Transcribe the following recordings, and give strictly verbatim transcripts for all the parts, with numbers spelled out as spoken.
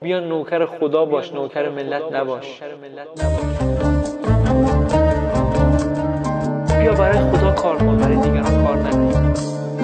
بیا نوکر خدا باش، نوکر ملت نباش. بیا برای خدا کار کن، برای دیگران کار نکن.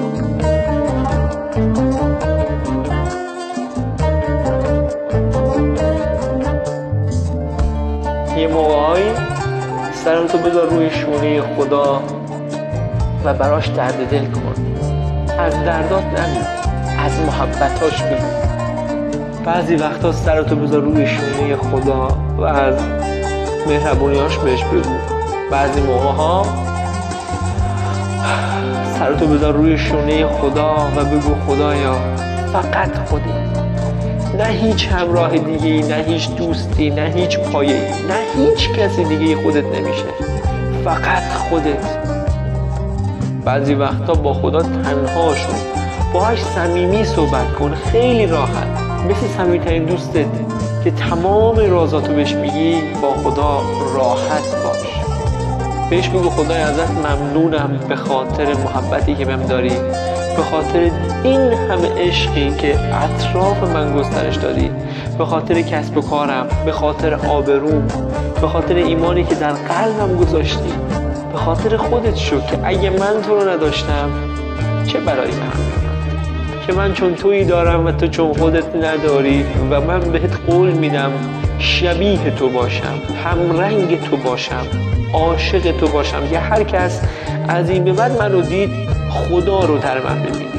یه موقعی سرتو بذار روی شونه خدا و براش درد دل کن. از دردات نگو، از محبتاش بگو. بعضی وقتا سرتو بذار روی شونه خدا و از مهربونیاش بهش بگو. بعضی موقع ها سرتو بذار روی شونه خدا و بگو خدایا فقط خودی، نه هیچ همراه دیگه، نه هیچ دوستی، نه هیچ پایه‌ای، نه هیچ کسی دیگه خودت نمیشه، فقط خودت. بعضی وقتا با خدا تنها شو، باهاش صمیمی صحبت کن، خیلی راحت، مثل صمیمی‌ترین دوستت که تمام رازاتو بهش میگی. با خدا راحت باش، بهش بگو خدای ازت ممنونم به خاطر محبتی که بهم داری، به خاطر این همه عشقی که اطراف من گسترش دادی، به خاطر کسب و کارم، به خاطر آبروم، به خاطر ایمانی که در قلبم گذاشتی، به خاطر خودت شو که اگه من تو رو نداشتم چه برای من، که من چون تویی دارم و تو چون خودت نداری و من بهت قول میدم شبیه تو باشم، هم رنگ تو باشم، عاشق تو باشم، که هر کس از این به بعد من رو دید خدا رو در من ببینه.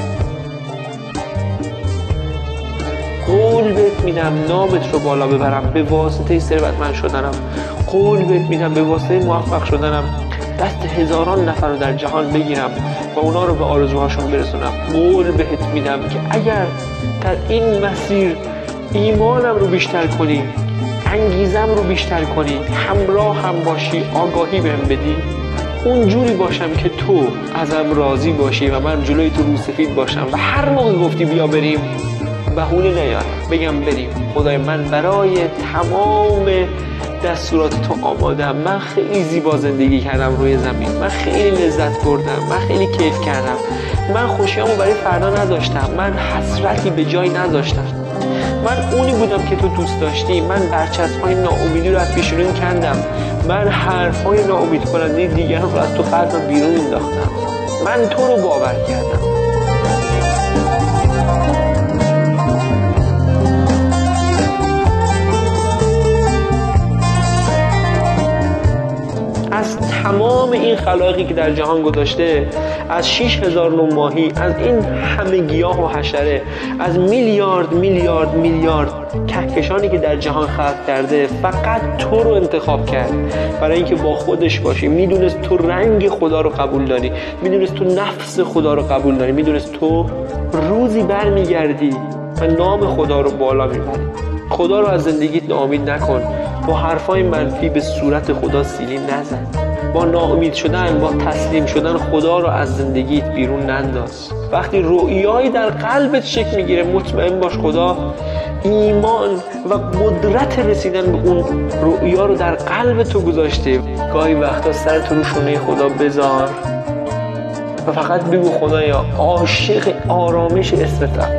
قول بهت میدم نامت رو بالا ببرم به واسطه ثروتمند شدنم. قول بهت میدم به واسطه موفق شدنم دست هزاران نفر رو در جهان بگیرم و اونا رو به آرزوهاشون برسونم. قول بهت میدم که اگر در این مسیر ایمانم رو بیشتر کنی، انگیزم رو بیشتر کنی، همراه هم باشی، آگاهی بهم بدی، اونجوری باشم که تو ازم راضی باشی و من جلوی تو روسفید باشم و هر موقع گفتی بیا بریم بهونه نیارم، بگم بریم. خدای من برای تمام دستورات تو آمادم. من خیلی زیبا زندگی کردم روی زمین، من خیلی لذت بردم، من خیلی کیف کردم، من خوشیامو برای فردا نداشتم، من حسرتی به جای نذاشتم، من اونی بودم که تو دوست داشتی، من برچسب‌های ناامیدی رو از پیشونیم کندم، من حرف‌های ناامید کننده دیگران رو از تو قلبم بیرون انداختم، من تو رو باور کردم. از تمام این خلایقی که در جهان گذاشته، از شش هزار نوع ماهی، از این همه گیاه و حشره، از میلیارد میلیارد میلیارد کهکشانی که در جهان خلق کرده، فقط تو رو انتخاب کرد برای اینکه با خودش باشی. میدونست تو رنگ خدا رو قبول داری، میدونست تو نفس خدا رو قبول داری، میدونست تو روزی برمیگردی و نام خدا رو بالا میبری. خدا رو از زندگیت ناامید نکن، با حرفای منفی به صورت خدا سیلی نزن، با ناامید شدن، با تسلیم شدن خدا رو از زندگیت بیرون ننداز. وقتی رؤیایی در قلبت شکل میگیره، مطمئن باش خدا ایمان و قدرت رسیدن به اون رؤیا رو در قلب تو گذاشته. گاهی وقتا سرت رو شونه خدا بذار و فقط بگو خدایا عاشق آرامش استراحت.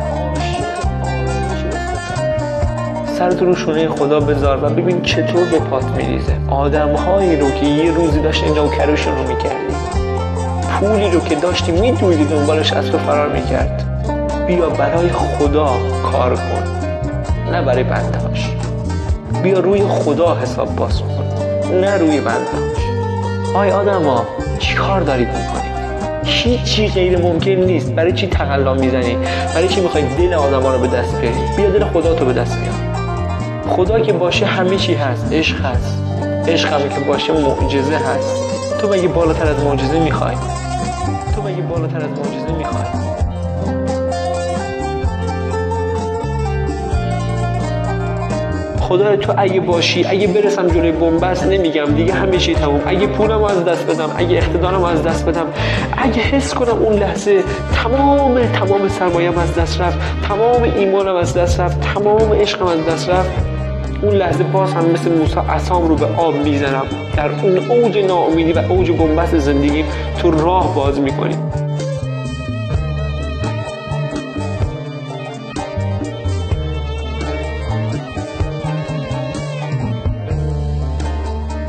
سرت رو شونه خدا بذار و ببین چطور به پات میریزه. آدم‌هایی رو که یه روزی داشت اینجا و کروشون رو میکردی، پولی رو که داشتی میدویدی دنبالش از تو فرار میکرد. بیا برای خدا کار کن، نه برای بندهاش. بیا روی خدا حساب باز کن، نه روی بندهاش. آی آدم ها چی کار دارید میکنید؟ هیچی غیر ممکن نیست. برای چی تقلا میزنی؟ برای چی میخوای دل آدم ها رو به دست بیاری؟ بیا دل خدا تو به دست بیار. خدا که باشه همه چی هست، عشق هست. عشق هم که باشه معجزه هست. تو مگه بالاتر از معجزه میخوای؟ تو مگه بالاتر از معجزه میخوای؟ خدا تو اگه باشی، اگه برسم جلوی بن‌بست نمیگم دیگه همه چی تموم، اگه پولمو از دست بدم، اگه اقتدارمو از دست بدم، اگه حس کنم اون لحظه تمام تمام سرمایه‌ام از دست رفت، تمام ایمانم از دست رفت، تمام عشقم از دست رفت، اون لحظه باز هم مثل موسی عصام رو به آب میزنم. در اون اوج ناامیدی و اوج بن‌بست زندگی تو راه باز میکنی.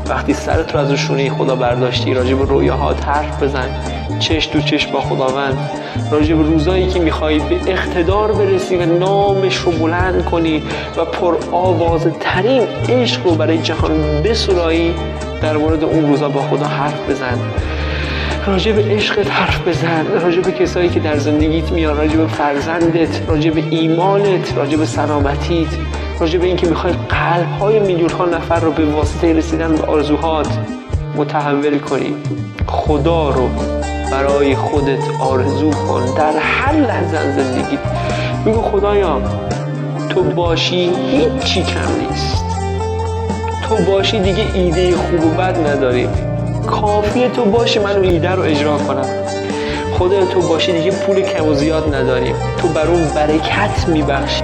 وقتی سرت رو از شونه خدا برداشتی، راجع به رویاهات حرف بزن، چش تو چش با خداوند، راجع به روزایی که میخوای به اقتدار برسی و نامش رو بلند کنی و پر آوازه ترین عشق رو برای جهان بسرایی، در مورد اون روزا با خدا حرف بزن، راجع به عشقت حرف بزن، راجع به کسایی که در زندگیت میان، راجع به فرزندت، راجع به ایمانت، راجع به سلامتیت، راجع به اینکه میخوای قلب‌های میلیون‌ها نفر رو به واسطه رسیدن به آرزوهات متحول کنی. خدا رو برای خودت آرزو کن در هر لحظه از زندگیت. بگو خدایا تو باشی هیچی کم نیست، تو باشی دیگه ایده خوب و بد نداریم، کافیه تو باشی من اون ایده رو اجرا کنم. خدا تو باشی دیگه پول کم و زیاد نداریم، تو بر اون برکت میبخشی.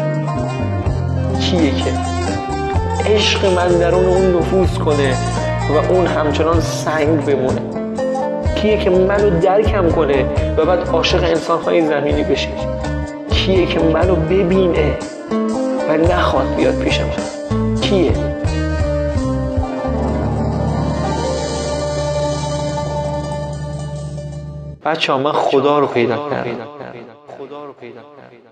کیه که عشق من درون اون نفوذ کنه و اون همچنان سنگ بمونه؟ کیه که منو درکم کنه و بعد عاشق انسان‌های زمینی بشه؟ کیه که منو ببینه و نخواد بیاد پیش من؟ کیه؟ بچه‌ها من خدا رو پیدا کردم.